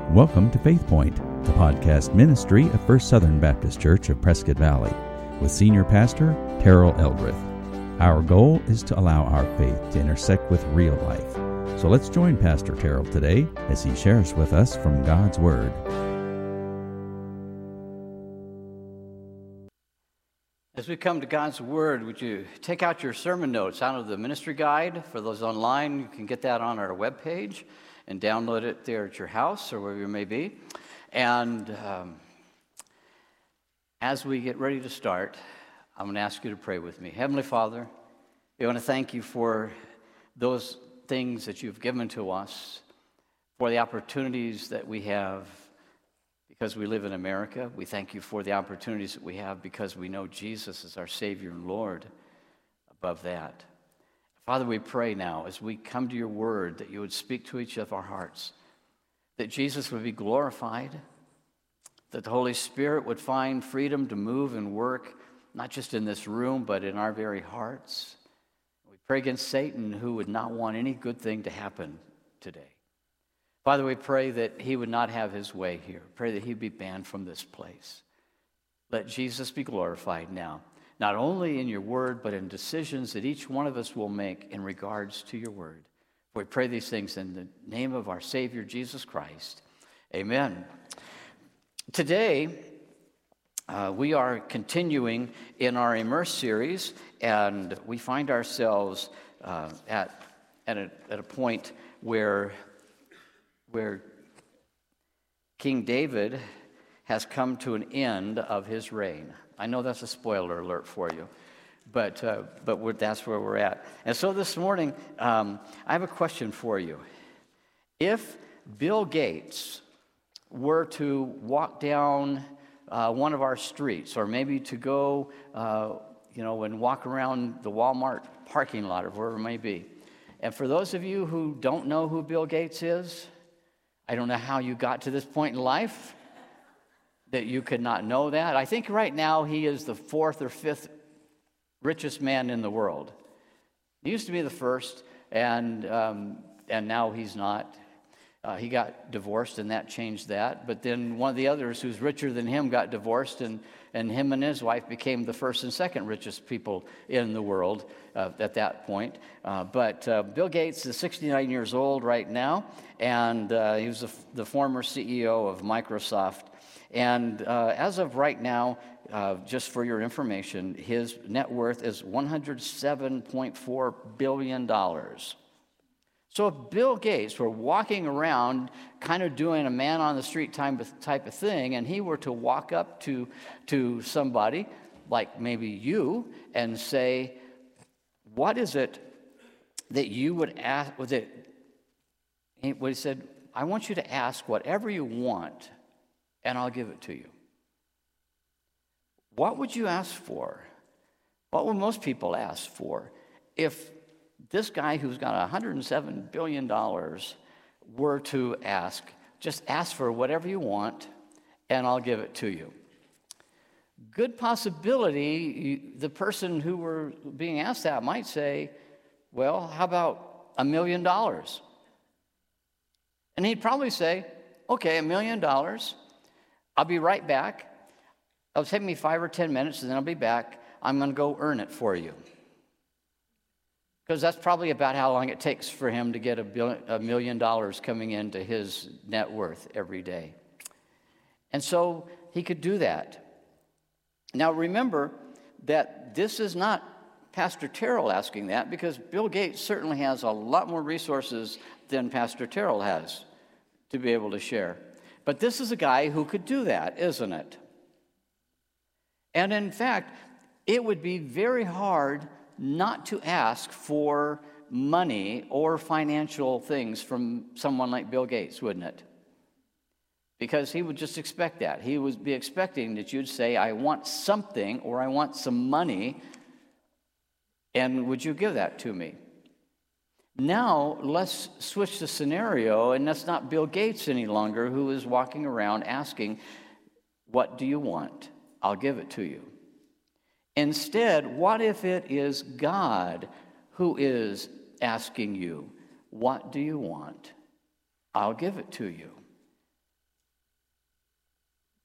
Welcome to Faith Point, the podcast ministry of First Southern Baptist Church of Prescott Valley, with Senior Pastor Terrell Eldredge. Our goal is to allow our faith to intersect with real life. So let's join Pastor Terrell today as he shares with us from God's Word. As we come to God's Word, would you take out your sermon notes out of the ministry guide? For those online, you can get that on our webpage and download it there at your house or wherever you may be. And as we get ready to start, I'm going to ask you to pray with me. Heavenly Father, we want to thank you for those things that you've given to us, for the opportunities that we have because we live in America. We thank you for the opportunities that we have because we know Jesus is our Savior and Lord. Above that, Father, we pray now as we come to your word that you would speak to each of our hearts, that Jesus would be glorified, that the Holy Spirit would find freedom to move and work, not just in this room, but in our very hearts. We pray against Satan, who would not want any good thing to happen today. Father, we pray that he would not have his way here. Pray that he'd be banned from this place. Let Jesus be glorified now, not only in your word, but in decisions that each one of us will make in regards to your word. We pray these things in the name of our Savior, Jesus Christ. Amen. Today, we are continuing in our Immerse series, and we find ourselves at a point where King David has come to an end of his reign. I know that's a spoiler alert for you, but that's where we're at. And so this morning, I have a question for you. If Bill Gates were to walk down one of our streets, or maybe to go, and walk around the Walmart parking lot or wherever it may be, and for those of you who don't know who Bill Gates is, I don't know how you got to this point in life that you could not know that. I think right now he is the fourth or fifth richest man in the world. He used to be the first, and now he's not. He got divorced, and that changed that. But then one of the others who's richer than him got divorced, and him and his wife became the first and second richest people in the world at that point. But Bill Gates is 69 years old right now, and he was the former CEO of Microsoft. And as of right now, just for your information, his net worth is $107.4 billion. So if Bill Gates were walking around kind of doing a man-on-the-street type of thing, and he were to walk up to somebody, like maybe you, and say, what is it that you would ask? He said, I want you to ask whatever you want, and I'll give it to you. What would you ask for? What would most people ask for if this guy who's got $107 billion were to ask, just ask for whatever you want, and I'll give it to you? Good possibility the person who were being asked that might say, well, how about $1 million? And he'd probably say, okay, $1 million. I'll be right back. It'll take me 5 or 10 minutes, and then I'll be back. I'm going to go earn it for you. Because that's probably about how long it takes for him to get $1 million coming into his net worth every day. And so he could do that. Now remember that this is not Pastor Terrell asking that, because Bill Gates certainly has a lot more resources than Pastor Terrell has to be able to share. But this is a guy who could do that, isn't it? And in fact, it would be very hard not to ask for money or financial things from someone like Bill Gates, wouldn't it? Because he would just expect that. He would be expecting that you'd say, I want something, or I want some money, and would you give that to me? Now, let's switch the scenario, and that's not Bill Gates any longer who is walking around asking, what do you want? I'll give it to you. Instead, what if it is God who is asking you, what do you want? I'll give it to you.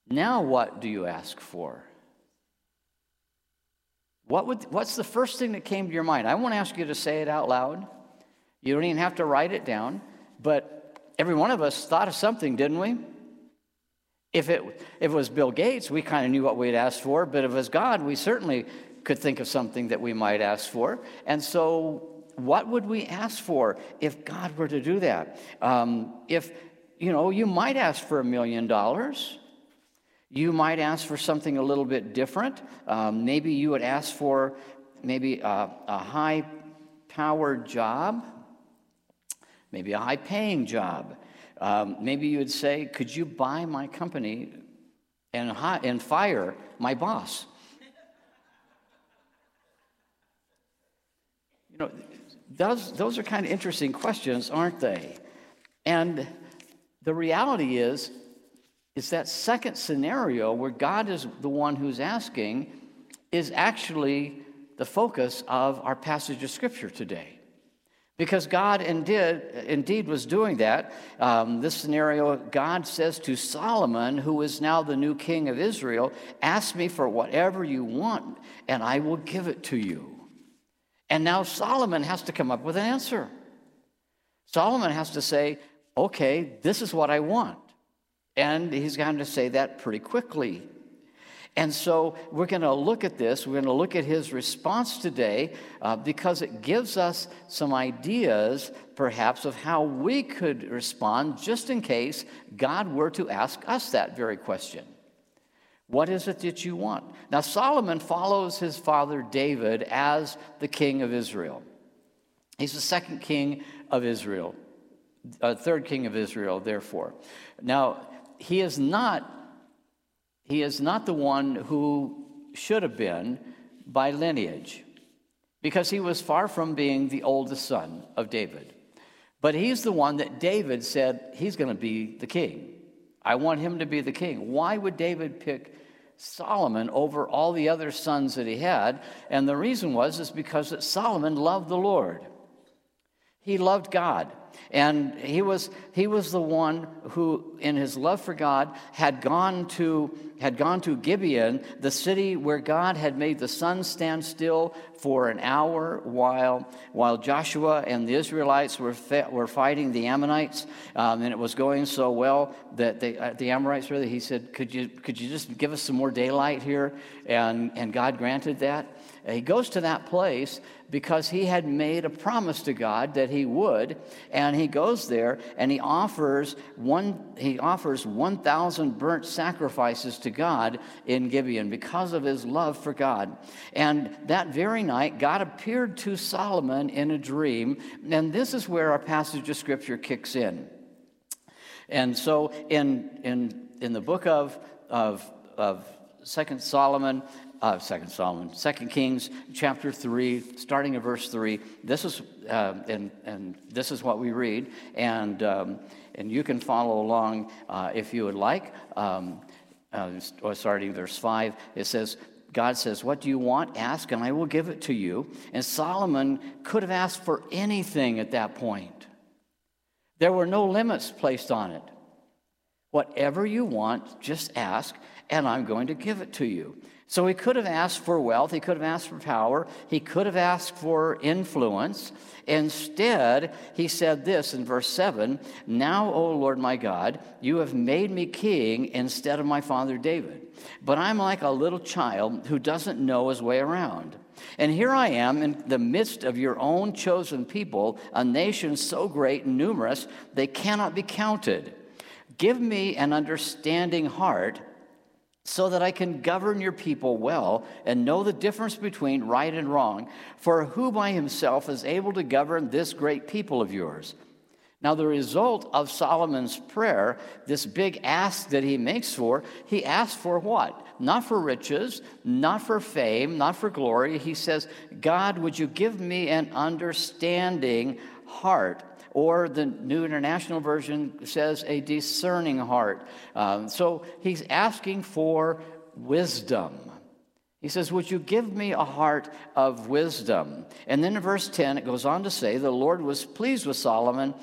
Now what do you ask for? What's the first thing that came to your mind? I won't ask you to say it out loud. You don't even have to write it down. But every one of us thought of something, didn't we? If it was Bill Gates, we kind of knew what we'd ask for. But if it was God, we certainly could think of something that we might ask for. And so what would we ask for if God were to do that? You might ask for $1 million. You might ask for something a little bit different. Maybe you would ask for a high-powered job, maybe a high-paying job. Maybe you would say, could you buy my company and fire my boss? Those are kind of interesting questions, aren't they? And the reality is that second scenario where God is the one who's asking is actually the focus of our passage of Scripture today. Because God indeed was doing that. This scenario, God says to Solomon, who is now the new king of Israel, ask me for whatever you want, and I will give it to you. And now Solomon has to come up with an answer. Solomon has to say, okay, this is what I want. And he's going to say that pretty quickly. And so we're going to look at this. We're going to look at his response today because it gives us some ideas, perhaps, of how we could respond just in case God were to ask us that very question. What is it that you want? Now, Solomon follows his father David as the king of Israel. He's the second king of Israel, third king of Israel, therefore. Now, he is not the one who should have been by lineage, because he was far from being the oldest son of David. But he's the one that David said, he's going to be the king. I want him to be the king. Why would David pick Solomon over all the other sons that he had? And the reason is because that Solomon loved the Lord. He loved God. And he was the one who, in his love for God, had gone to Gibeon, the city where God had made the sun stand still for an hour while Joshua and the Israelites were fighting the Ammonites, and it was going so well that the Amorites, really, he said, could you just give us some more daylight here? And God granted that. He goes to that place because he had made a promise to God that he would, and he goes there and he offers 1,000 burnt sacrifices to God in Gibeon because of his love for God. And that very night, God appeared to Solomon in a dream, and this is where our passage of Scripture kicks in. And so in the book of 2 Kings chapter 3, starting at verse 3. This is and this is what we read, and you can follow along if you would like. Starting verse 5, it says, God says, "What do you want? Ask, and I will give it to you." And Solomon could have asked for anything at that point. There were no limits placed on it. Whatever you want, just ask, and I'm going to give it to you. So he could have asked for wealth, he could have asked for power, he could have asked for influence. Instead, he said this in verse 7, "Now, O Lord my God, you have made me king instead of my father David. But I'm like a little child who doesn't know his way around. And here I am in the midst of your own chosen people, a nation so great and numerous they cannot be counted. Give me an understanding heart so that I can govern your people well and know the difference between right and wrong. For who by himself is able to govern this great people of yours?" Now, the result of Solomon's prayer, this big ask that he makes he asks for what? Not for riches, not for fame, not for glory. He says, "God, would you give me an understanding heart?" Or the New International Version says a discerning heart. So he's asking for wisdom. He says, "Would you give me a heart of wisdom?" And then in verse 10, it goes on to say, the Lord was pleased with Solomon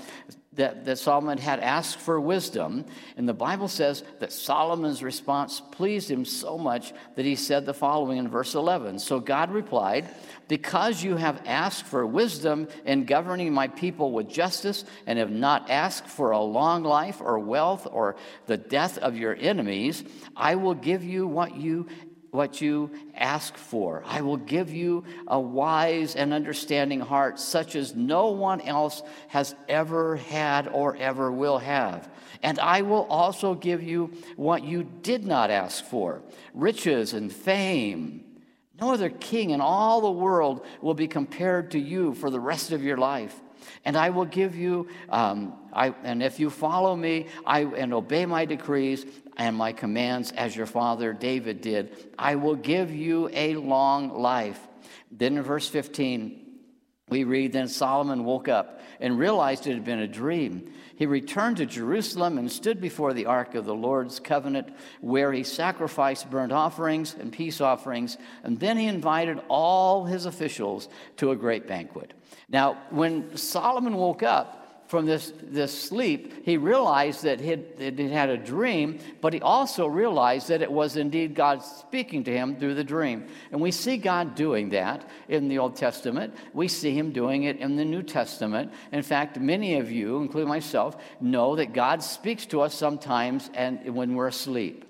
that Solomon had asked for wisdom, and the Bible says that Solomon's response pleased him so much that he said the following in verse 11. So God replied, because you have asked for wisdom in governing my people with justice and have not asked for a long life or wealth or the death of your enemies, I will give you what you ask for. I will give you a wise and understanding heart, such as no one else has ever had or ever will have. And I will also give you what you did not ask for, riches and fame. No other king in all the world will be compared to you for the rest of your life. And I will give you, and if you follow me and obey my decrees and my commands as your father David did, I will give you a long life. Then in verse 15, we read, then Solomon woke up and realized it had been a dream. He returned to Jerusalem and stood before the ark of the Lord's covenant, where he sacrificed burnt offerings and peace offerings, and then he invited all his officials to a great banquet. Now, when Solomon woke up from this sleep, he realized that he had a dream, but he also realized that it was indeed God speaking to him through the dream. And we see God doing that in the Old Testament. We see him doing it in the New Testament. In fact, many of you, including myself, know that God speaks to us sometimes and when we're asleep.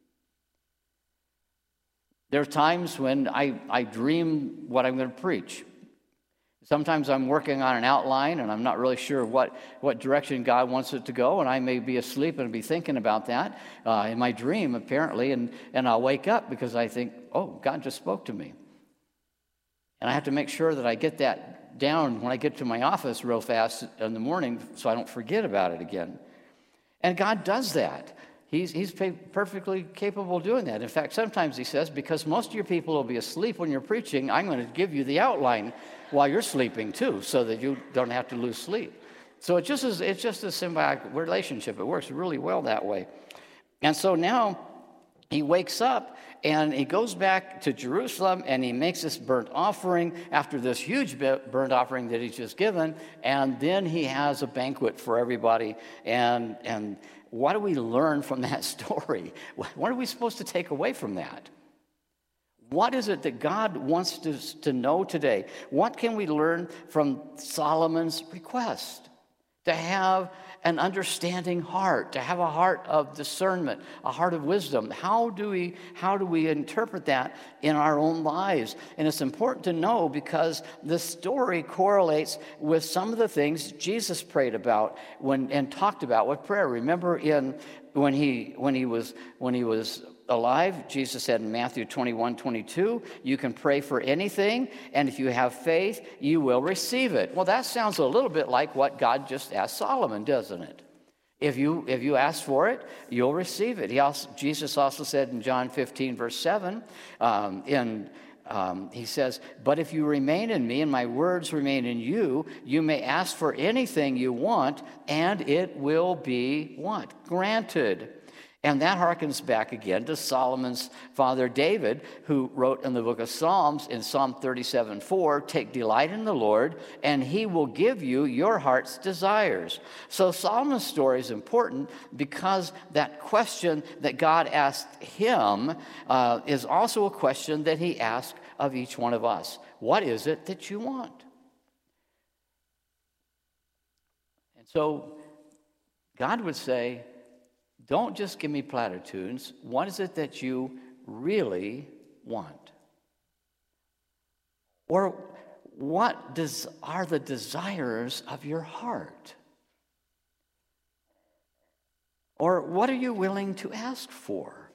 There are times when I dream what I'm going to preach. Sometimes I'm working on an outline and I'm not really sure what direction God wants it to go, and I may be asleep and be thinking about that in my dream, apparently, and I'll wake up because I think, oh, God just spoke to me. And I have to make sure that I get that down when I get to my office real fast in the morning so I don't forget about it again. And God does that. He's perfectly capable of doing that. In fact, sometimes he says, because most of your people will be asleep when you're preaching, I'm going to give you the outline while you're sleeping too, so that you don't have to lose sleep. So it's just a symbiotic relationship. It works really well that way. And so now he wakes up and he goes back to Jerusalem and he makes this burnt offering after this huge burnt offering that he's just given. And then he has a banquet for everybody. And what do we learn from that story? What are we supposed to take away from that? What is it that God wants us to know today? What can we learn from Solomon's request? To have an understanding heart, to have a heart of discernment, a heart of wisdom. How do we interpret that in our own lives? And it's important to know because the story correlates with some of the things Jesus prayed about and talked about with prayer. Remember when he was alive, Jesus said in Matthew 21:22, you can pray for anything, and if you have faith, you will receive it. Well, that sounds a little bit like what God just asked Solomon, doesn't it? If you ask for it, you'll receive it. Jesus also said in John 15, verse 7, he says, but if you remain in me and my words remain in you, you may ask for anything you want, and it will be what? Granted. And that harkens back again to Solomon's father David, who wrote in the book of Psalms in Psalm 37:4, take delight in the Lord, and he will give you your heart's desires. So Solomon's story is important because that question that God asked him is also a question that he asked of each one of us. What is it that you want? And so God would say, don't just give me platitudes. What is it that you really want? Or what are the desires of your heart? Or what are you willing to ask for?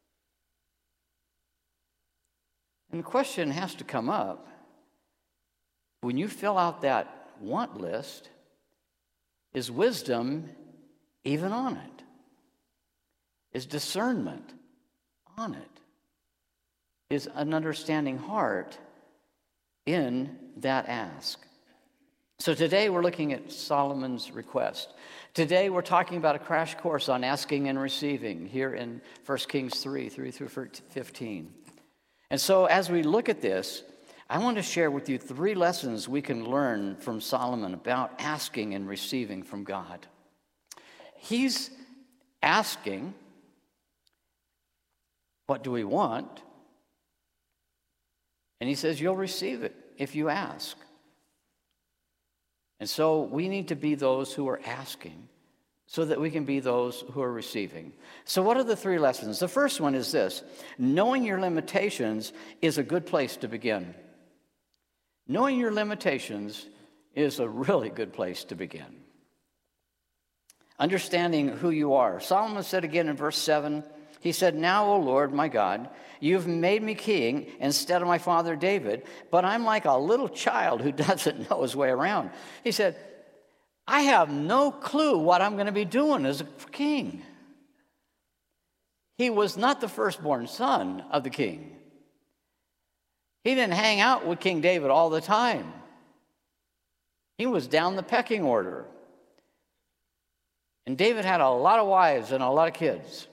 And the question has to come up when you fill out that want list, is wisdom even on it? Is discernment on it? Is an understanding heart in that ask? So today we're looking at Solomon's request. Today we're talking about a crash course on asking and receiving here in 1 Kings 3 through 15. And so as we look at this, I want to share with you 3 lessons we can learn from Solomon about asking and receiving from God. He's asking, what do we want? And he says, you'll receive it if you ask. And so we need to be those who are asking so that we can be those who are receiving. So what are the 3 lessons? The first one is this: knowing your limitations is a good place to begin. Knowing your limitations is a really good place to begin. Understanding who you are. Solomon said again in verse 7, he said, now, O Lord, my God, you've made me king instead of my father David, but I'm like a little child who doesn't know his way around. He said, I have no clue what I'm going to be doing as a king. He was not the firstborn son of the king. He didn't hang out with King David all the time. He was down the pecking order. And David had a lot of wives and a lot of kids.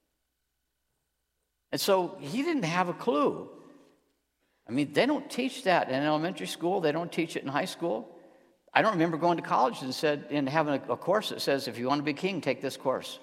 And so he didn't have a clue. I mean, they don't teach that in elementary school. They don't teach it in high school. I don't remember going to college and having a course that says, if you want to be king, take this course.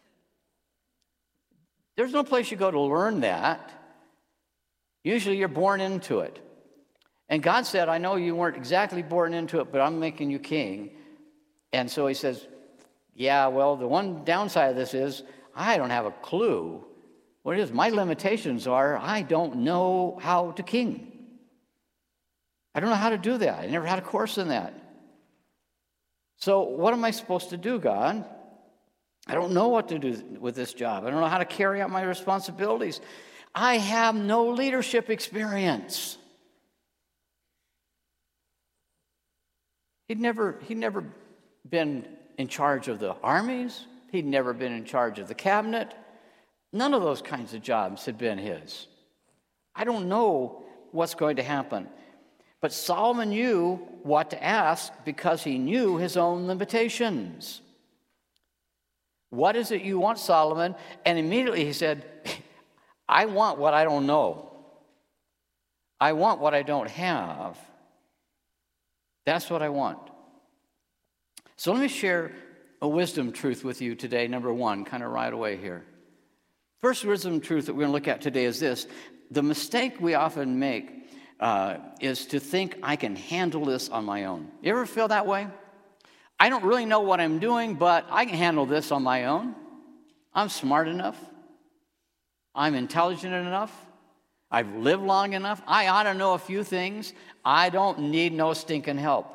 There's no place you go to learn that. Usually you're born into it. And God said, I know you weren't exactly born into it, but I'm making you king. And so he says, yeah, well, the one downside of this is I don't have a clue what it is. My limitations are I don't know how to king. I don't know how to do that. I never had a course in that. So what am I supposed to do, God? I don't know what to do with this job. I don't know how to carry out my responsibilities. I have no leadership experience. He'd never been in charge of the armies. He'd never been in charge of the cabinet. None of those kinds of jobs had been his. I don't know what's going to happen. But Solomon knew what to ask because he knew his own limitations. What is it you want, Solomon? And immediately he said, I want what I don't know. I want what I don't have. That's what I want. So let me share a wisdom truth with you today, number 1, kind of right away here. First wisdom truth that we're going to look at today is this. The mistake we often make is to think I can handle this on my own. You ever feel that way? I don't really know what I'm doing, but I can handle this on my own. I'm smart enough. I'm intelligent enough. I've lived long enough. I ought to know a few things. I don't need no stinking help.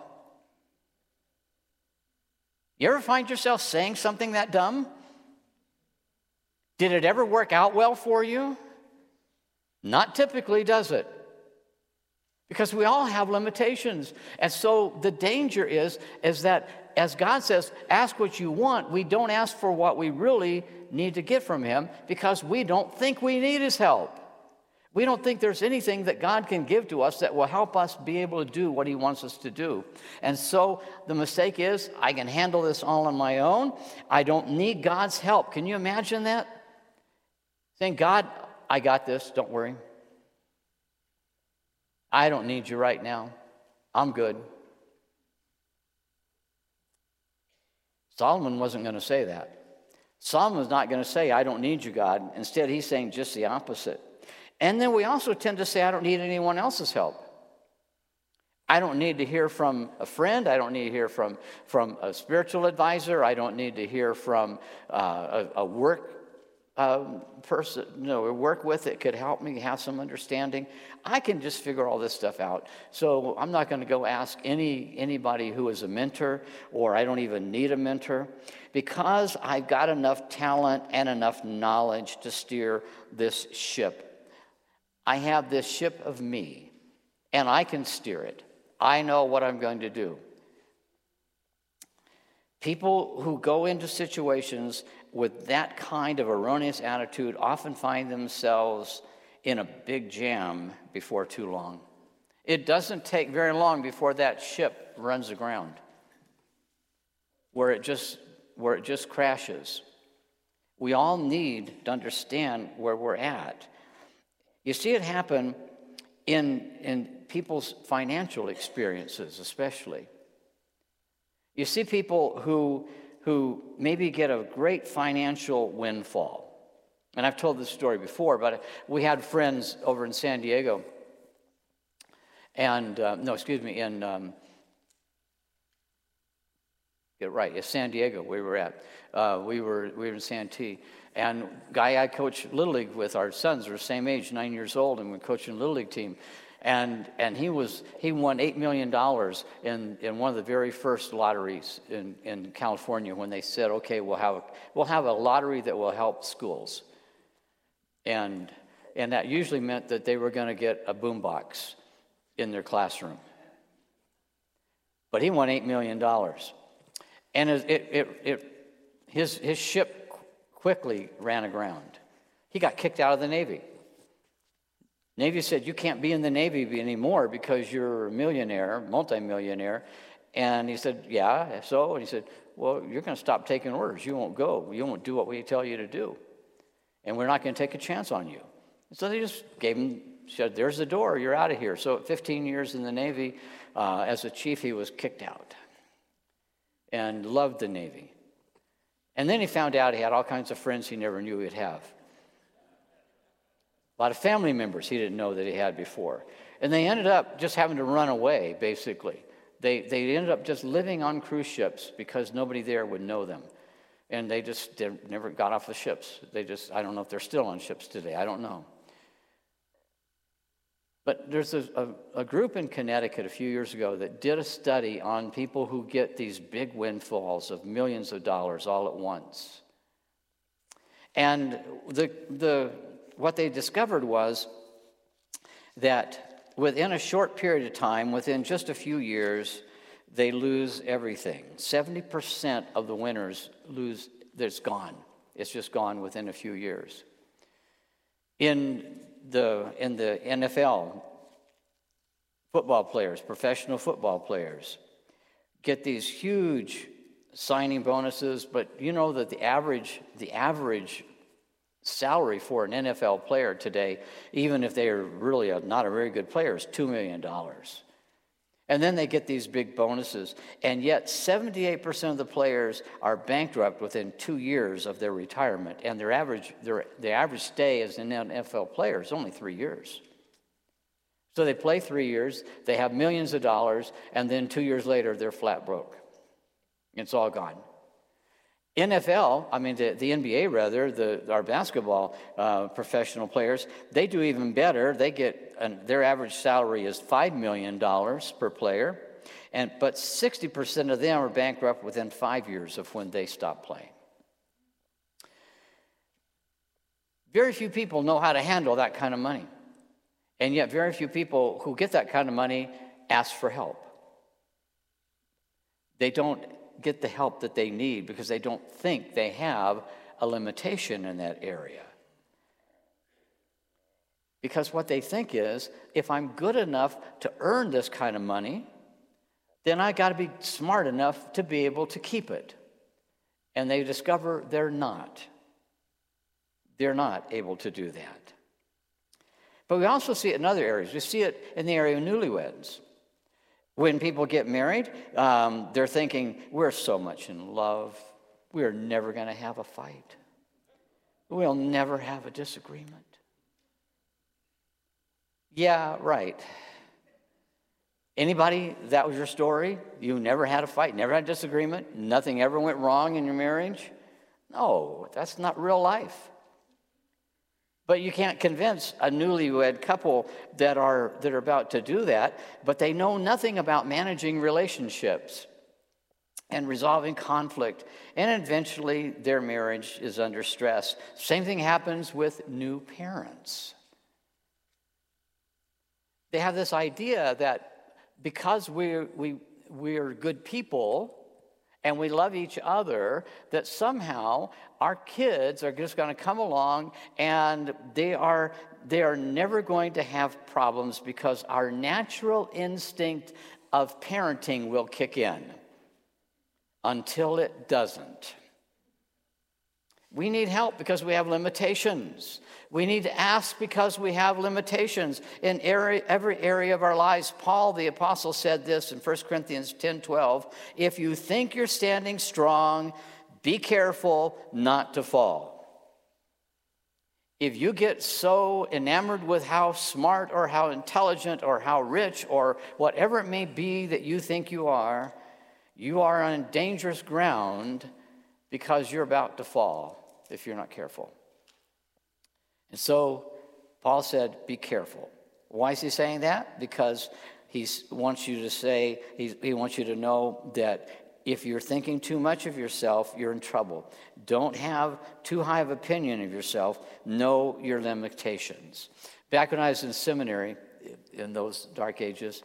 You ever find yourself saying something that dumb? Did it ever work out well for you? Not typically, does it? Because we all have limitations. And so the danger is that, as God says, ask what you want, we don't ask for what we really need to get from him because we don't think we need his help. We don't think there's anything that God can give to us that will help us be able to do what he wants us to do. And so the mistake is, I can handle this all on my own. I don't need God's help. Can you imagine that? Saying, God, I got this, don't worry. I don't need you right now. I'm good. Solomon wasn't going to say that. Solomon was not going to say, I don't need you, God. Instead, he's saying just the opposite. And then we also tend to say, I don't need anyone else's help. I don't need to hear from a friend. I don't need to hear from a spiritual advisor. I don't need to hear from a work person, work with that could help me have some understanding. I can just figure all this stuff out. So I'm not going to go ask anybody who is a mentor, or I don't even need a mentor, because I've got enough talent and enough knowledge to steer this ship. I have this ship of me, and I can steer it. I know what I'm going to do. People who go into situations with that kind of erroneous attitude often find themselves in a big jam before too long. It doesn't take very long before that ship runs aground, where it just crashes. We all need to understand where we're at. You see it happen in people's financial experiences especially. You see people who maybe get a great financial windfall. And I've told this story before, but we had friends over in San Diego, and San Diego we were at. We were in Santee, and guy I coached Little League with, our sons are the same age, 9 years old, and we're coaching a Little League team. And he won $8 million in one of the very first lotteries in California when they said, okay, we'll have a lottery that will help schools. And that usually meant that they were going to get a boombox in their classroom. But he won $8 million. And his ship quickly ran aground. He got kicked out of the Navy. Navy said, you can't be in the Navy anymore because you're a millionaire, multimillionaire. And he said, yeah, so? And he said, well, you're going to stop taking orders. You won't go. You won't do what we tell you to do. And we're not going to take a chance on you. And so they just said, there's the door. You're out of here. So at 15 years in the Navy, as a chief, he was kicked out and loved the Navy. And then he found out he had all kinds of friends he never knew he'd have. A lot of family members he didn't know that he had before. And they ended up just having to run away, basically. They ended up just living on cruise ships because nobody there would know them. And they never got off the ships. I don't know if they're still on ships today. I don't know. But there's a group in Connecticut a few years ago that did a study on people who get these big windfalls of millions of dollars all at once. And what they discovered was that within a short period of time, within just a few years, they lose everything. 70% of the winners lose, it's gone. It's just gone within a few years. In the NFL, football players, professional football players, get these huge signing bonuses, but you know that the average salary for an NFL player today, even if they are really not a very good player, is $2 million. And then they get these big bonuses. And yet 78% of the players are bankrupt within 2 years of their retirement. And the average stay as an NFL player is only 3 years. So they play 3 years, they have millions of dollars, and then 2 years later, they're flat broke. It's all gone. The NBA rather, our basketball professional players, they do even better. They get, their average salary is $5 million per player, but 60% of them are bankrupt within 5 years of when they stop playing. Very few people know how to handle that kind of money, and yet very few people who get that kind of money ask for help. They don't get the help that they need because they don't think they have a limitation in that area. Because what they think is, if I'm good enough to earn this kind of money, then I got to be smart enough to be able to keep it. And they discover they're not. They're not able to do that. But we also see it in other areas. We see it in the area of newlyweds. When people get married, they're thinking, we're so much in love, we're never going to have a fight. We'll never have a disagreement. Yeah, right. Anybody, that was your story? You never had a fight, never had a disagreement? Nothing ever went wrong in your marriage? No, that's not real life. But you can't convince a newlywed couple that are about to do that, but they know nothing about managing relationships and resolving conflict, and eventually their marriage is under stress. Same thing happens with new parents. They have this idea that because we're good people and we love each other, that somehow our kids are just going to come along and they are never going to have problems because our natural instinct of parenting will kick in until it doesn't. We need help because we have limitations. We need to ask because we have limitations in every area of our lives. Paul, the apostle, said this in 1 Corinthians 10:12, if you think you're standing strong, be careful not to fall. If you get so enamored with how smart or how intelligent or how rich or whatever it may be that you think you are on dangerous ground because you're about to fall if you're not careful. And so Paul said, be careful. Why is he saying that? Because he wants you to know that if you're thinking too much of yourself, you're in trouble. Don't have too high of opinion of yourself. Know your limitations. Back when I was in seminary, in those dark ages,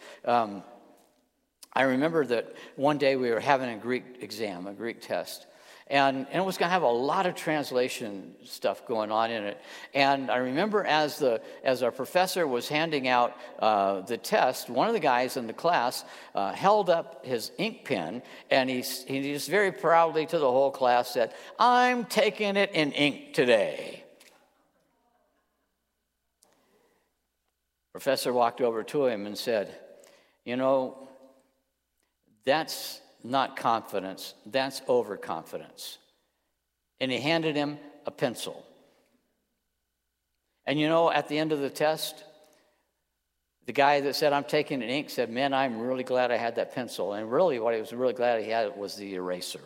I remember that one day we were having a Greek exam, a Greek test. And it was going to have a lot of translation stuff going on in it. And I remember as our professor was handing out the test, one of the guys in the class held up his ink pen, and he just very proudly to the whole class said, I'm taking it in ink today. Professor walked over to him and said, that's not confidence, that's overconfidence. And he handed him a pencil. And at the end of the test, the guy that said, I'm taking an ink, said, man, I'm really glad I had that pencil. And really what he was really glad he had was the eraser.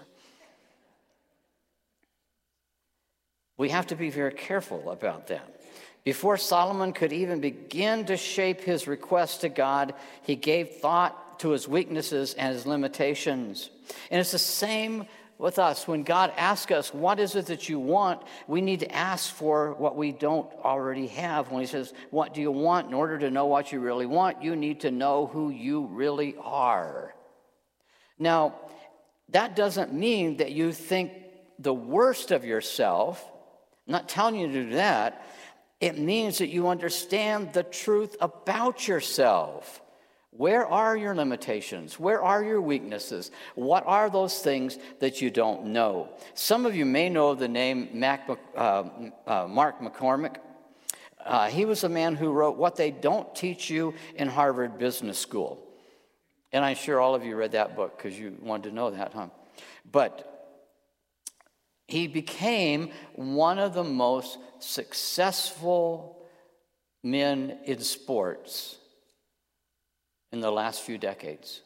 We have to be very careful about that. Before Solomon could even begin to shape his request to God, he gave thought to his weaknesses and his limitations. And it's the same with us. When God asks us, what is it that you want? We need to ask for what we don't already have. When he says, what do you want? In order to know what you really want, you need to know who you really are. Now, that doesn't mean that you think the worst of yourself. I'm not telling you to do that. It means that you understand the truth about yourself. Where are your limitations? Where are your weaknesses? What are those things that you don't know? Some of you may know the name Mark McCormick. He was a man who wrote What They Don't Teach You in Harvard Business School. And I'm sure all of you read that book because you wanted to know that, huh? But he became one of the most successful men in sports in the last few decades.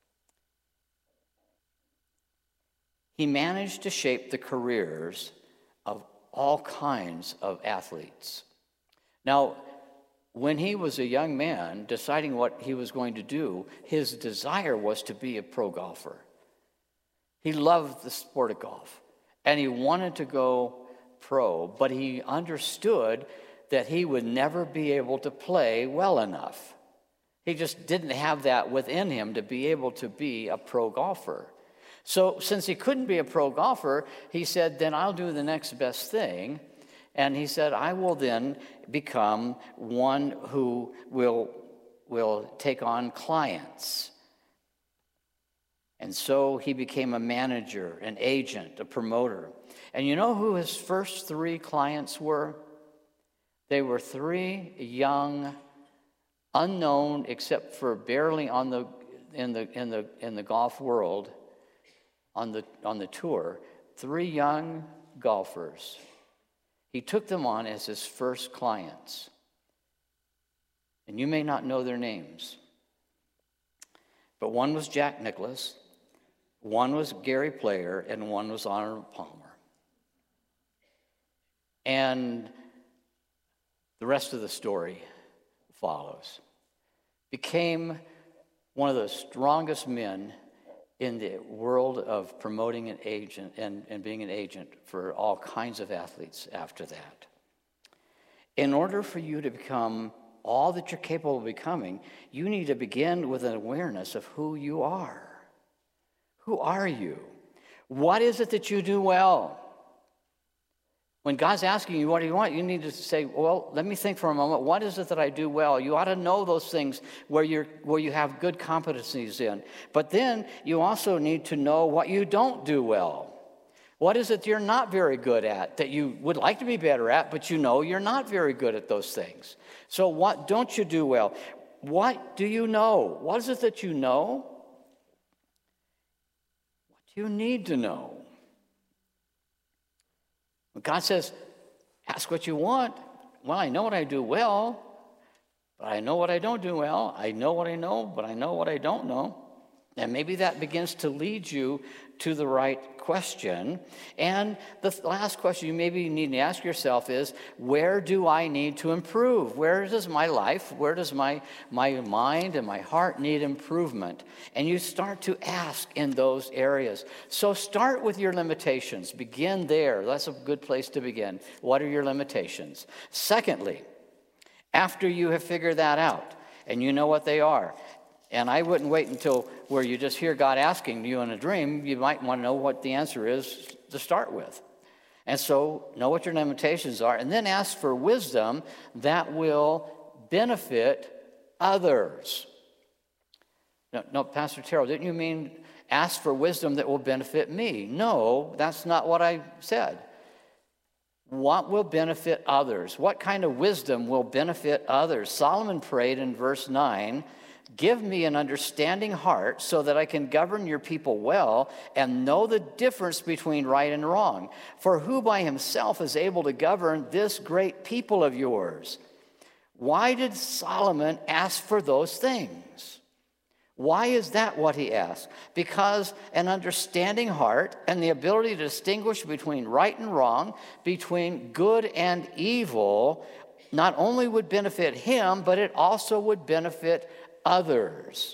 He managed to shape the careers of all kinds of athletes. Now, when he was a young man deciding what he was going to do, his desire was to be a pro golfer. He loved the sport of golf, and he wanted to go pro, but he understood that he would never be able to play well enough. He just didn't have that within him to be able to be a pro golfer. So since he couldn't be a pro golfer, he said, then I'll do the next best thing. And he said, I will then become one who will take on clients. And so he became a manager, an agent, a promoter. And you know who his first 3 clients were? They were 3 young, unknown, except for barely in the golf world, on the tour, 3 young golfers. He took them on as his first clients. And you may not know their names, but one was Jack Nicklaus, one was Gary Player, and one was Arnold Palmer. And the rest of the story follows. Became one of the strongest men in the world of promoting an agent and being an agent for all kinds of athletes after that. In order for you to become all that you're capable of becoming, you need to begin with an awareness of who you are. Who are you? What is it that you do well? When God's asking you, what do you want? You need to say, well, let me think for a moment. What is it that I do well? You ought to know those things where you have good competencies in. But then you also need to know what you don't do well. What is it you're not very good at that you would like to be better at, but you know you're not very good at those things? So what don't you do well? What do you know? What is it that you know? What do you need to know? When God says, ask what you want, well, I know what I do well, but I know what I don't do well. I know what I know, but I know what I don't know. And maybe that begins to lead you to the right question. And the last question you maybe need to ask yourself is, where do I need to improve? Where does my life, where does my mind and my heart need improvement? And you start to ask in those areas. So start with your limitations. Begin there. That's a good place to begin. What are your limitations? Secondly, after you have figured that out and you know what they are, and I wouldn't wait until where you just hear God asking you in a dream. You might want to know what the answer is to start with. And so know what your limitations are, and then ask for wisdom that will benefit others. No, Pastor Terrell, didn't you mean ask for wisdom that will benefit me? No, that's not what I said. What will benefit others? What kind of wisdom will benefit others? Solomon prayed in verse 9, give me an understanding heart so that I can govern your people well and know the difference between right and wrong. For who by himself is able to govern this great people of yours? Why did Solomon ask for those things? Why is that what he asked? Because an understanding heart and the ability to distinguish between right and wrong, between good and evil, not only would benefit him, but it also would benefit others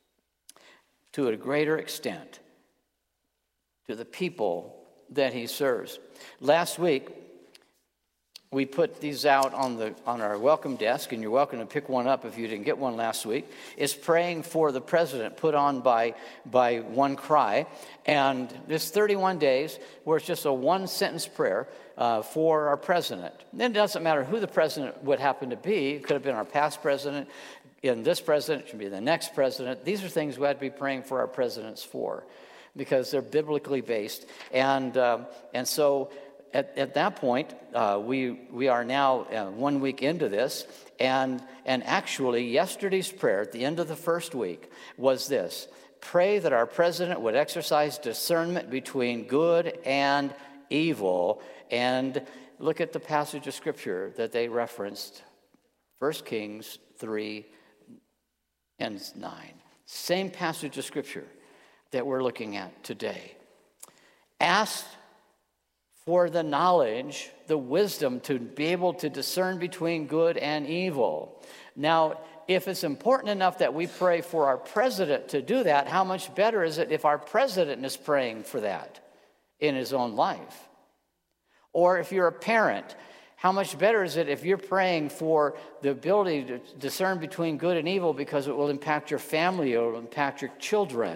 to a greater extent, to the people that he serves. Last week, we put these out on our welcome desk, and you're welcome to pick one up if you didn't get one last week. It's praying for the president, put on by One Cry. And this 31 days where it's just a one-sentence prayer for our president. Then it doesn't matter who the president would happen to be. It could have been our past president. In this president, it should be the next president. These are things we have to be praying for our presidents for because they're biblically based. And so at that point, we are now 1 week into this. And actually, yesterday's prayer at the end of the first week was this: pray that our president would exercise discernment between good and evil. And look at the passage of Scripture that they referenced, 1 Kings 3 and 9. Same passage of Scripture that we're looking at today. Ask for the knowledge, the wisdom to be able to discern between good and evil. Now, if it's important enough that we pray for our president to do that, how much better is it if our president is praying for that in his own life? Or if you're a parent, how much better is it if you're praying for the ability to discern between good and evil because it will impact your family, it will impact your children?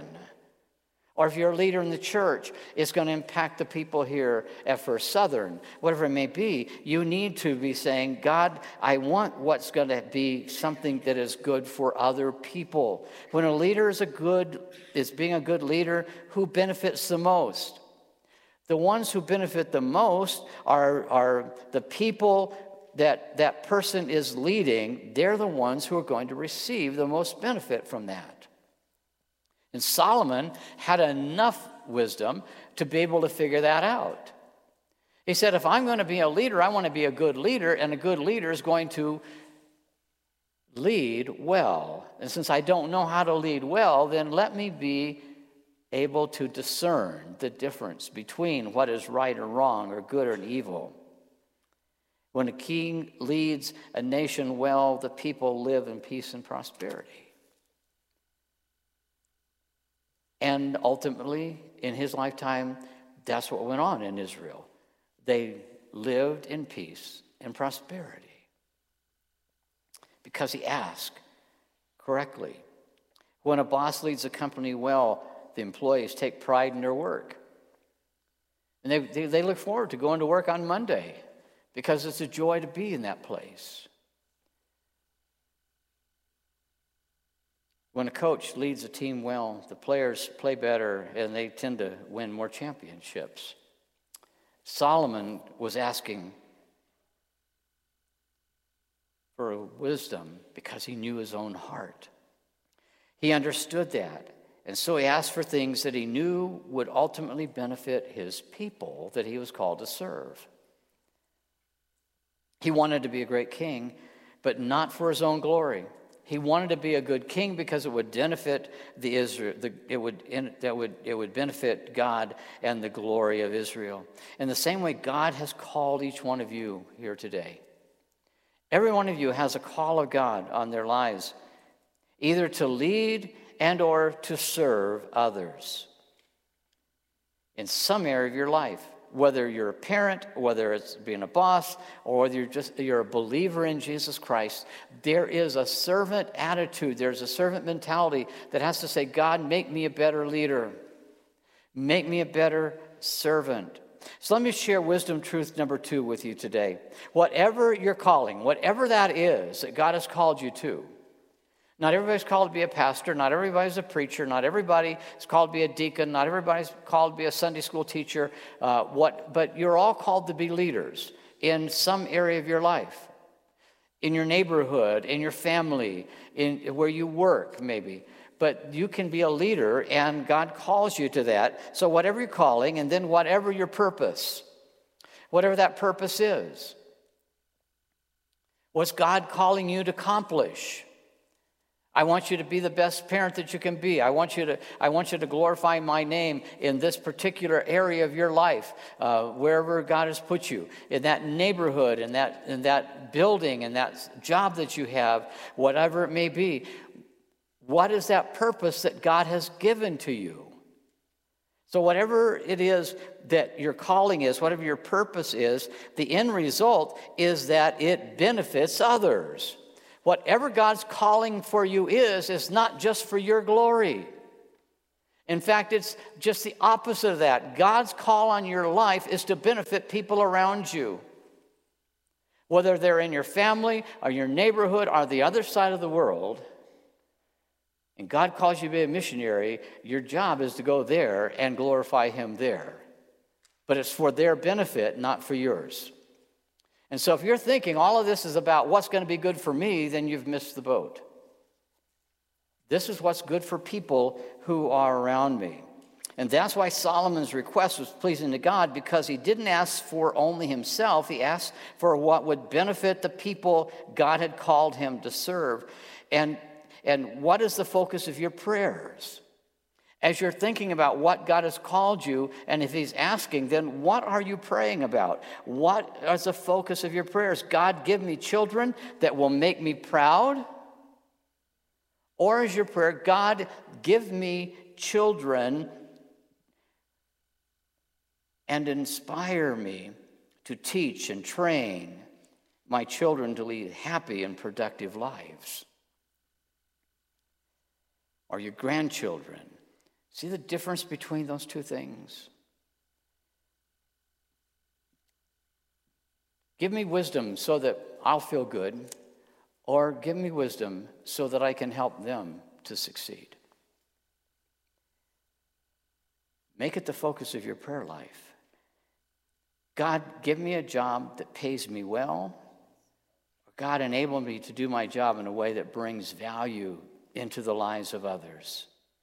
Or if you're a leader in the church, it's going to impact the people here at First Southern. Whatever it may be, you need to be saying, God, I want what's going to be something that is good for other people. When a leader is being a good leader, who benefits the most? The ones who benefit the most are the people that person is leading. They're the ones who are going to receive the most benefit from that. And Solomon had enough wisdom to be able to figure that out. He said, if I'm going to be a leader, I want to be a good leader, and a good leader is going to lead well. And since I don't know how to lead well, then let me be able to discern the difference between what is right or wrong, or good or evil. When a king leads a nation well, the people live in peace and prosperity. And ultimately, in his lifetime, that's what went on in Israel. They lived in peace and prosperity because he asked correctly. When a boss leads a company well, the employees take pride in their work. And they look forward to going to work on Monday because it's a joy to be in that place. When a coach leads a team well, the players play better and they tend to win more championships. Solomon was asking for wisdom because he knew his own heart. He understood that. And so he asked for things that he knew would ultimately benefit his people that he was called to serve. He wanted to be a great king, but not for his own glory. He wanted to be a good king because it would benefit it would benefit God and the glory of Israel. In the same way, God has called each one of you here today. Every one of you has a call of God on their lives, either to lead and or to serve others in some area of your life, whether you're a parent, whether it's being a boss, or whether you're a believer in Jesus Christ. There is a servant attitude, there's a servant mentality that has to say, God, make me a better leader. Make me a better servant. So let me share wisdom truth number 2 with you today. Whatever your calling, whatever that is that God has called you to, not everybody's called to be a pastor. Not everybody's a preacher. Not everybody is called to be a deacon. Not everybody's called to be a Sunday school teacher. But you're all called to be leaders in some area of your life, in your neighborhood, in your family, in where you work, maybe. But you can be a leader, and God calls you to that. So whatever your calling, and then whatever your purpose, whatever that purpose is, what's God calling you to accomplish? I want you to be the best parent that you can be. I want you to glorify my name in this particular area of your life, wherever God has put you, in that neighborhood, in that building, in that job that you have, whatever it may be. What is that purpose that God has given to you? So whatever it is that your calling is, whatever your purpose is, the end result is that it benefits others. Whatever God's calling for you is not just for your glory. In fact, it's just the opposite of that. God's call on your life is to benefit people around you. Whether they're in your family or your neighborhood or the other side of the world, and God calls you to be a missionary, your job is to go there and glorify Him there. But it's for their benefit, not for yours. And so if you're thinking all of this is about what's going to be good for me, then you've missed the boat. This is what's good for people who are around me. And that's why Solomon's request was pleasing to God, because he didn't ask for only himself. He asked for what would benefit the people God had called him to serve. And what is the focus of your prayers? As you're thinking about what God has called you, and if He's asking, then what are you praying about? What is the focus of your prayers? God, give me children that will make me proud? Or is your prayer, God, give me children and inspire me to teach and train my children to lead happy and productive lives? Or your grandchildren? See the difference between those two things? Give me wisdom so that I'll feel good, or give me wisdom so that I can help them to succeed. Make it the focus of your prayer life. God, give me a job that pays me well. God, enable me to do my job in a way that brings value into the lives of others.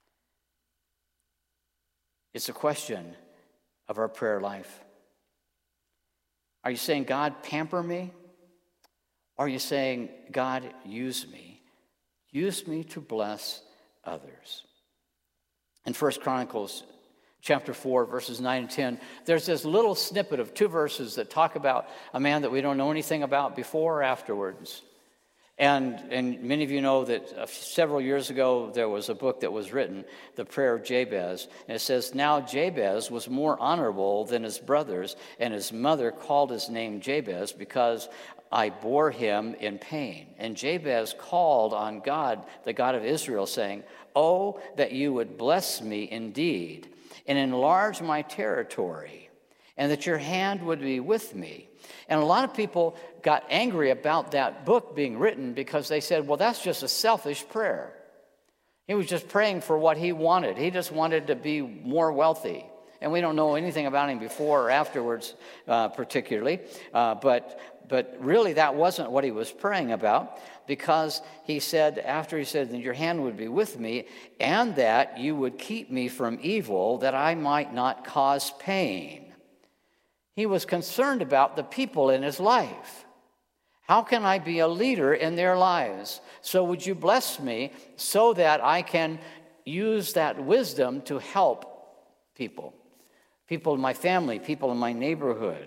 It's a question of our prayer life. Are you saying, God, pamper me? Or are you saying, God, use me? Use me to bless others. In 1 Chronicles chapter 4, verses 9 and 10, there's this little snippet of 2 verses that talk about a man that we don't know anything about before or afterwards. And many of you know that several years ago there was a book that was written, The Prayer of Jabez. And it says, now Jabez was more honorable than his brothers, and his mother called his name Jabez because I bore him in pain. And Jabez called on God, the God of Israel, saying, oh, that you would bless me indeed and enlarge my territory, and that your hand would be with me. And a lot of people got angry about that book being written because they said, well, that's just a selfish prayer. He was just praying for what he wanted. He just wanted to be more wealthy. And we don't know anything about him before or afterwards particularly. But really that wasn't what he was praying about, because he said, after he said that your hand would be with me and that you would keep me from evil, that I might not cause pain. He was concerned about the people in his life. How can I be a leader in their lives? So would you bless me so that I can use that wisdom to help people in my family, people in my neighborhood.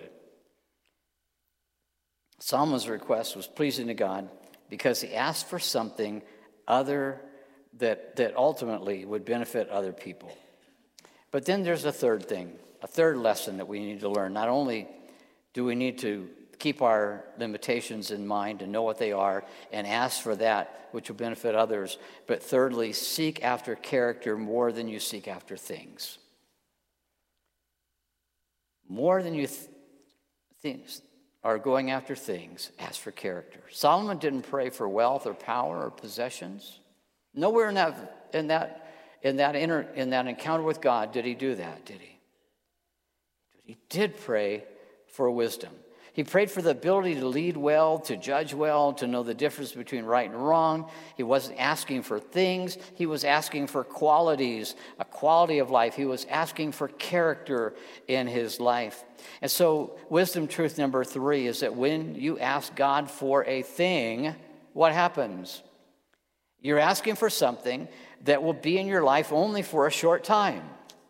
Solomon's request was pleasing to God because he asked for something other that ultimately would benefit other people. But then there's a third thing, a third lesson that we need to learn. Not only do we need to keep our limitations in mind and know what they are and ask for that which will benefit others, but thirdly, seek after character more than you seek after things. More than you are going after things, ask for character. Solomon didn't pray for wealth or power or possessions. Nowhere in that encounter with God did he do that, did he? But he did pray for wisdom. He prayed for the ability to lead well, to judge well, to know the difference between right and wrong. He wasn't asking for things. He was asking for qualities, a quality of life. He was asking for character in his life. And so wisdom truth number 3 is that when you ask God for a thing, what happens? You're asking for something that will be in your life only for a short time.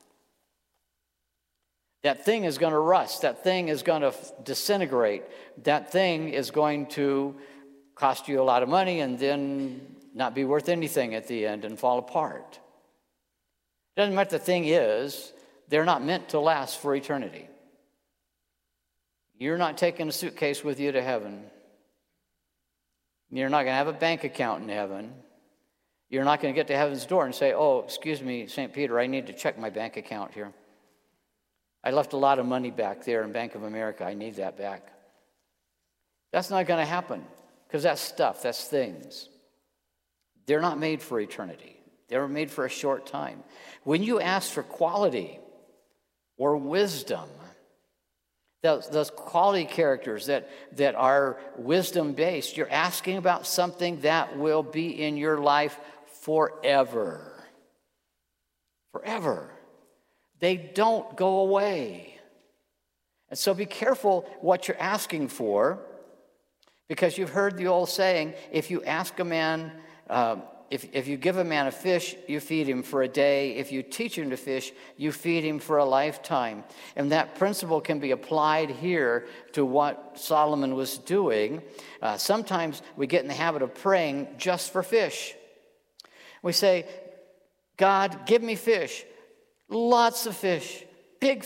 That thing is going to rust. That thing is going to disintegrate. That thing is going to cost you a lot of money and then not be worth anything at the end and fall apart. Doesn't matter what the thing is, they're not meant to last for eternity. You're not taking a suitcase with you to heaven. You're not going to have a bank account in heaven. You're not going to get to heaven's door and say, oh, excuse me, St. Peter, I need to check my bank account here. I left a lot of money back there in Bank of America. I need that back. That's not going to happen because that's stuff, that's things. They're not made for eternity. They were made for a short time. When you ask for quality or wisdom, those quality characters that are wisdom-based, you're asking about something that will be in your life forever. Forever. They don't go away. And so be careful what you're asking for, because you've heard the old saying, if you ask a man, if you give a man a fish, you feed him for a day. If you teach him to fish, you feed him for a lifetime. And that principle can be applied here to what Solomon was doing. Sometimes we get in the habit of praying just for fish. We say, God, give me fish. Lots of fish, big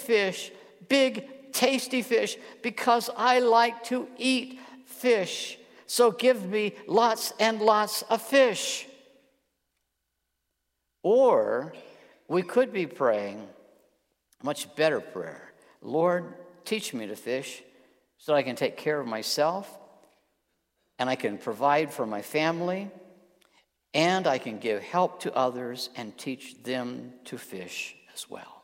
tasty fish, because I like to eat fish. So give me lots and lots of fish. Or we could be praying a much better prayer. Lord, teach me to fish so that I can take care of myself and I can provide for my family and I can give help to others and teach them to fish as well.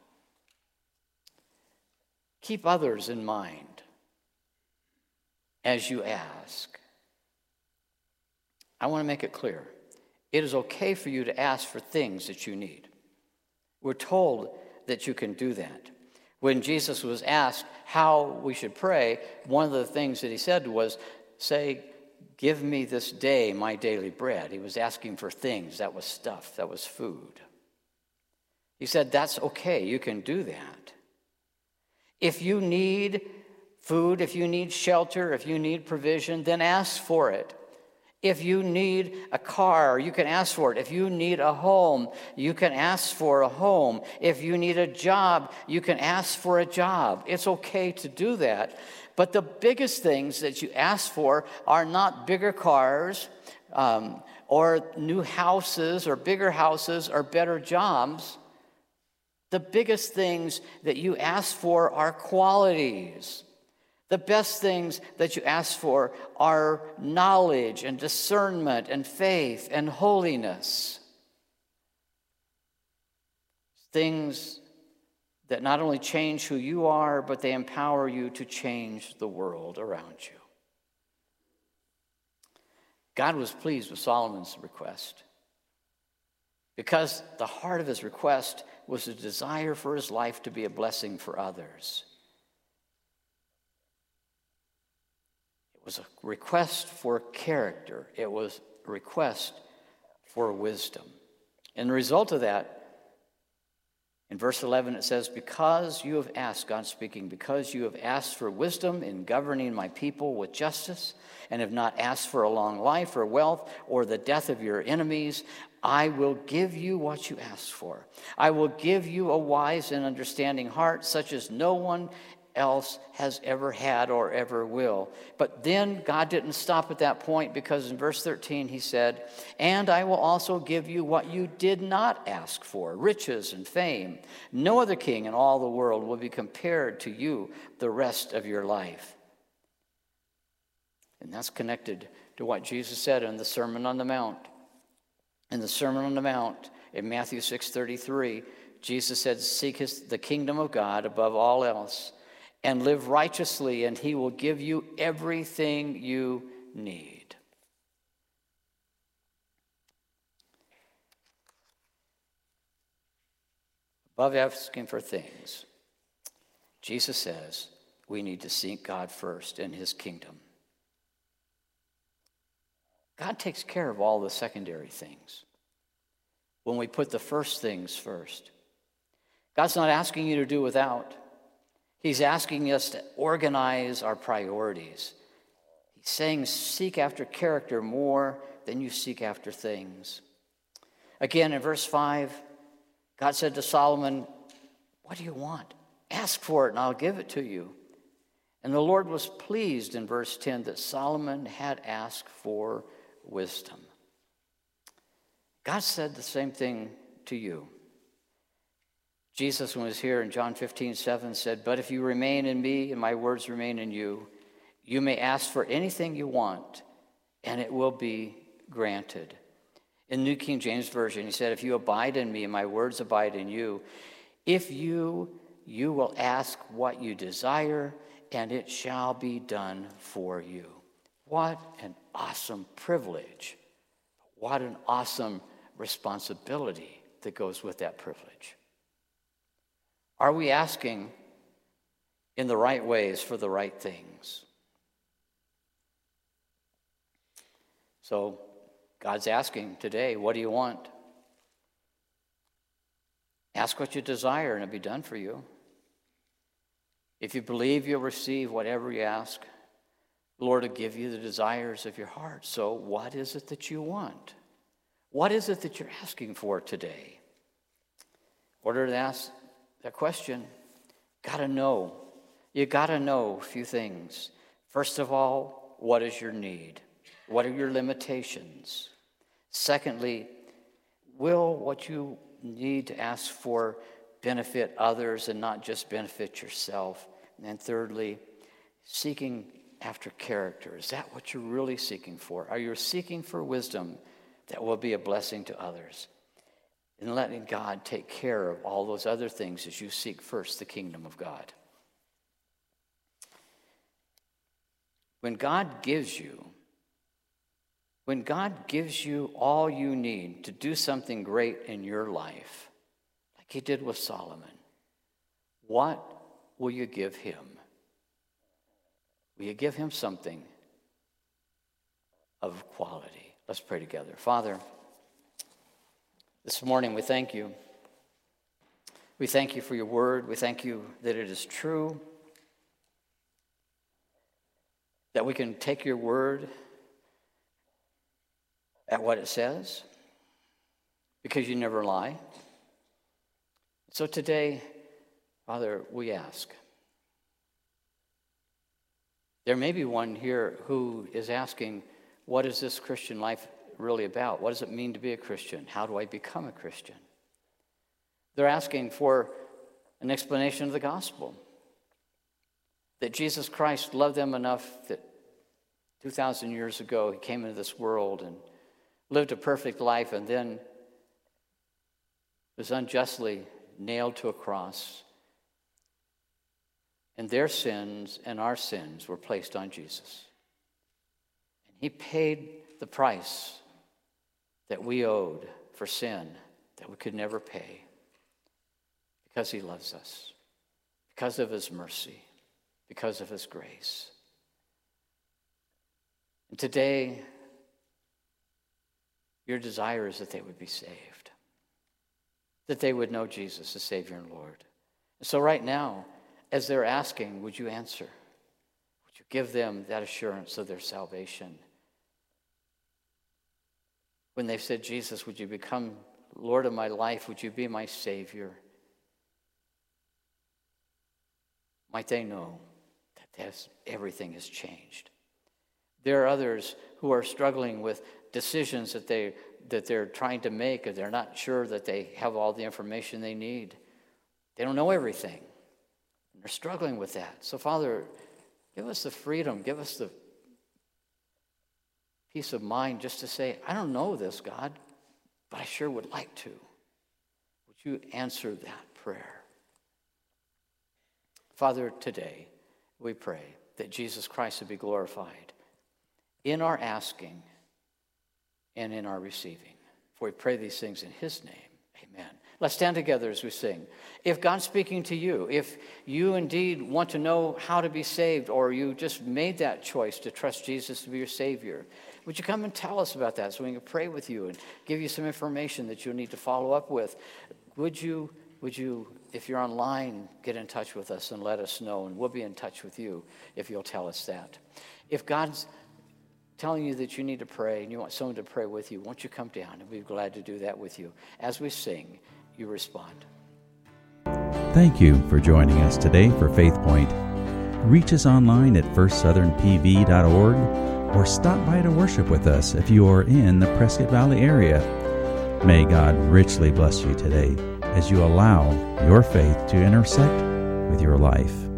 Keep others in mind as you ask. I want to make it clear. It is okay for you to ask for things that you need. We're told that you can do that. When Jesus was asked how we should pray, one of the things that he said was, say, give me this day my daily bread. He was asking for things. That was stuff. That was food. He said, that's okay, you can do that. If you need food, if you need shelter, if you need provision, then ask for it. If you need a car, you can ask for it. If you need a home, you can ask for a home. If you need a job, you can ask for a job. It's okay to do that. But the biggest things that you ask for are not bigger cars or new houses or bigger houses or better jobs. The biggest things that you ask for are qualities. The best things that you ask for are knowledge and discernment and faith and holiness. Things that not only change who you are, but they empower you to change the world around you. God was pleased with Solomon's request because the heart of his request was a desire for his life to be a blessing for others. It was a request for character. It was a request for wisdom. And the result of that, in verse 11, it says, because you have asked, God speaking, because you have asked for wisdom in governing my people with justice, and have not asked for a long life or wealth or the death of your enemies, I will give you what you asked for. I will give you a wise and understanding heart, such as no one else has ever had or ever will. But then God didn't stop at that point, because in verse 13 he said, and I will also give you what you did not ask for, riches and fame. No other king in all the world will be compared to you the rest of your life. And that's connected to what Jesus said in the Sermon on the Mount. In the Sermon on the Mount, in Matthew 6:33, Jesus said, seek the kingdom of God above all else, and live righteously, and he will give you everything you need. Above asking for things, Jesus says we need to seek God first and his kingdom. God takes care of all the secondary things when we put the first things first. God's not asking you to do without. He's asking us to organize our priorities. He's saying seek after character more than you seek after things. Again, in verse 5, God said to Solomon, what do you want? Ask for it and I'll give it to you. And the Lord was pleased in verse 10 that Solomon had asked for wisdom. God said the same thing to you. Jesus, when he was here in John 15:7, said, but if you remain in me and my words remain in you, you may ask for anything you want, and it will be granted. In New King James Version, he said, if you abide in me and my words abide in you, if you will ask what you desire, and it shall be done for you. What an awesome privilege. What an awesome responsibility that goes with that privilege. Are we asking in the right ways for the right things? So God's asking today, what do you want? Ask what you desire and it'll be done for you. If you believe you'll receive whatever you ask, the Lord will give you the desires of your heart. So what is it that you want? What is it that you're asking for today? In order to ask that question, gotta know. You gotta know a few things. First of all, what is your need? What are your limitations? Secondly, will what you need to ask for benefit others and not just benefit yourself? And thirdly, seeking after character. Is that what you're really seeking for? Are you seeking for wisdom that will be a blessing to others? And letting God take care of all those other things as you seek first the kingdom of God. When God gives you all you need to do something great in your life, like he did with Solomon, what will you give him? Will you give him something of quality? Let's pray together. Father, this morning we thank you. We thank you for your word. We thank you that it is true, that we can take your word at what it says, because you never lie. So today, Father, we ask. There may be one here who is asking, what is this Christian life really about? What does it mean to be a Christian? How do I become a Christian? They're asking for an explanation of the gospel, that Jesus Christ loved them enough that 2,000 years ago he came into this world and lived a perfect life and then was unjustly nailed to a cross And their sins and our sins were placed on Jesus. And he paid the price that we owed for sin that we could never pay, because he loves us, because of his mercy, because of his grace. And today, your desire is that they would be saved, that they would know Jesus as Savior and Lord. And so right now, as they're asking, would you answer? Would you give them that assurance of their salvation? When they've said, Jesus, would you become Lord of my life? Would you be my Savior? Might they know that everything has changed? There are others who are struggling with decisions that they're trying to make, or they're not sure that they have all the information they need. They don't know everything. And they're struggling with that. So, Father, give us the freedom, give us the peace of mind just to say, I don't know this, God, but I sure would like to. Would you answer that prayer? Father, today we pray that Jesus Christ would be glorified in our asking and in our receiving. For we pray these things in his name. Amen. Let's stand together as we sing. If God's speaking to you, if you indeed want to know how to be saved, or you just made that choice to trust Jesus to be your Savior, would you come and tell us about that so we can pray with you and give you some information that you'll need to follow up with? Would you, if you're online, get in touch with us and let us know, and we'll be in touch with you if you'll tell us that. If God's telling you that you need to pray and you want someone to pray with you, won't you come down, and we'd be glad to do that with you. As we sing, you respond. Thank you for joining us today for Faith Point. Reach us online at firstsouthernpv.org or stop by to worship with us if you are in the Prescott Valley area. May God richly bless you today as you allow your faith to intersect with your life.